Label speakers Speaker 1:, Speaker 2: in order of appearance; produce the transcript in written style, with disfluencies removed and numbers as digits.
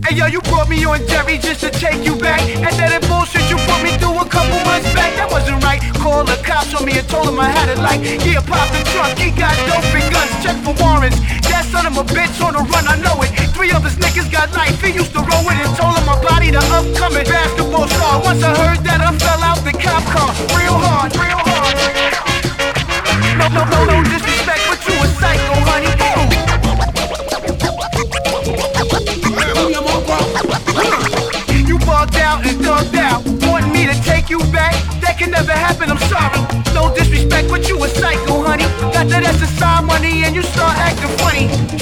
Speaker 1: Hey yo, you brought me on Jerry just to take you back. And that bullshit you put me through a couple months back, that wasn't right. Called the cops on me and told them I had it like, yeah, pop the trunk, he got dope and guns, check for warrants. That son of a bitch on the run, I know it. 3 of his niggas got life, he used to roll with it. Told him my body the upcoming basketball star. Once I heard that, I fell out the cop car, real hard, real hard. No disrespect, but you a psycho, honey. You bugged out and thugged out, wanting me to take you back. That can never happen, I'm sorry. No disrespect, but you a psycho, honey. Got that SSI money and you start acting funny.